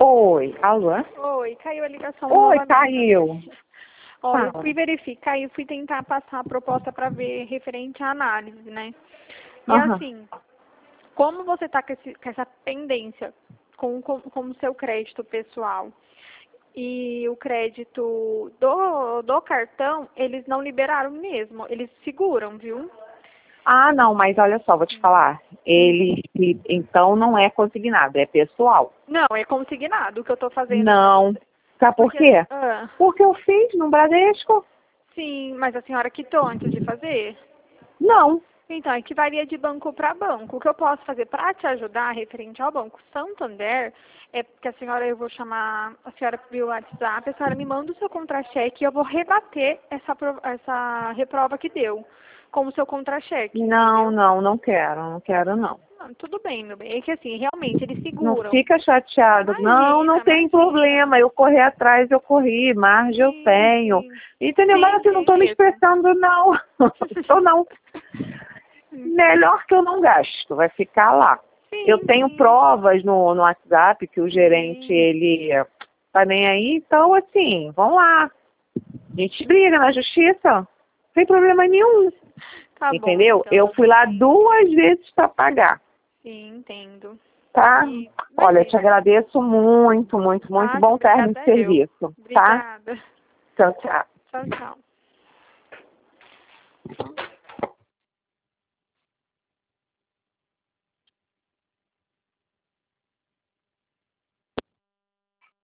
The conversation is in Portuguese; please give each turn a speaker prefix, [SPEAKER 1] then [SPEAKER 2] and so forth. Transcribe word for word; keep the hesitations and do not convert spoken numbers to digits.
[SPEAKER 1] Oi, alô?
[SPEAKER 2] Oi, caiu a ligação
[SPEAKER 1] Oi,
[SPEAKER 2] novamente.
[SPEAKER 1] caiu.
[SPEAKER 2] Ó, eu
[SPEAKER 1] Fala.
[SPEAKER 2] fui verificar e fui tentar passar a proposta para ver referente à análise, né? E
[SPEAKER 1] Aham.
[SPEAKER 2] assim, como você está com, esse- com essa pendência com, com, com o seu crédito pessoal e o crédito do, do cartão, eles não liberaram mesmo, eles seguram, viu?
[SPEAKER 1] Ah, não, mas olha só, vou te falar. Ele, ele- então não é consignado, é pessoal.
[SPEAKER 2] Não, é consignado o que eu estou fazendo.
[SPEAKER 1] Não. Sabe por
[SPEAKER 2] Porque,
[SPEAKER 1] quê?
[SPEAKER 2] ah,
[SPEAKER 1] Porque eu fiz no Bradesco.
[SPEAKER 2] sim, mas a senhora quitou antes de fazer?
[SPEAKER 1] Não.
[SPEAKER 2] Então, é que varia de banco para banco. O que eu posso fazer para te ajudar referente ao Banco Santander é que a senhora, eu vou chamar a senhora via WhatsApp, a senhora me manda o seu contra-cheque e eu vou rebater essa, pro- essa reprova que deu com o seu contra-cheque,
[SPEAKER 1] Não,
[SPEAKER 2] entendeu?
[SPEAKER 1] não, não quero, não quero não.
[SPEAKER 2] Não, tudo bem, meu bem. É que assim, realmente, eles
[SPEAKER 1] Não
[SPEAKER 2] seguram.
[SPEAKER 1] fica chateado. Não, não
[SPEAKER 2] Imagina,
[SPEAKER 1] tem
[SPEAKER 2] imagina.
[SPEAKER 1] problema. Eu corri atrás, eu corri. Margem eu
[SPEAKER 2] Sim,
[SPEAKER 1] tenho.
[SPEAKER 2] sim.
[SPEAKER 1] Entendeu? Mas
[SPEAKER 2] Sim,
[SPEAKER 1] assim, não
[SPEAKER 2] tem
[SPEAKER 1] estou me
[SPEAKER 2] mesmo.
[SPEAKER 1] expressando, não. Tô não. Melhor que eu não gasto. Vai ficar lá. Eu
[SPEAKER 2] Sim,
[SPEAKER 1] tenho
[SPEAKER 2] sim.
[SPEAKER 1] provas no, no WhatsApp que o gerente,
[SPEAKER 2] Sim.
[SPEAKER 1] ele tá nem aí. Então, assim, vamos lá. A gente briga na justiça. Sem problema nenhum.
[SPEAKER 2] Tá bom,
[SPEAKER 1] Entendeu?
[SPEAKER 2] então,
[SPEAKER 1] Eu
[SPEAKER 2] meu
[SPEAKER 1] fui
[SPEAKER 2] bem.
[SPEAKER 1] lá duas vezes para pagar.
[SPEAKER 2] Sim, entendo.
[SPEAKER 1] Tá?
[SPEAKER 2] E,
[SPEAKER 1] Olha, eu te
[SPEAKER 2] imagina.
[SPEAKER 1] agradeço muito, muito, muito
[SPEAKER 2] Ah,
[SPEAKER 1] bom término de
[SPEAKER 2] obrigada eu.
[SPEAKER 1] serviço. Tá?
[SPEAKER 2] Obrigada.
[SPEAKER 1] Tchau, tchau.
[SPEAKER 2] Tchau, tchau.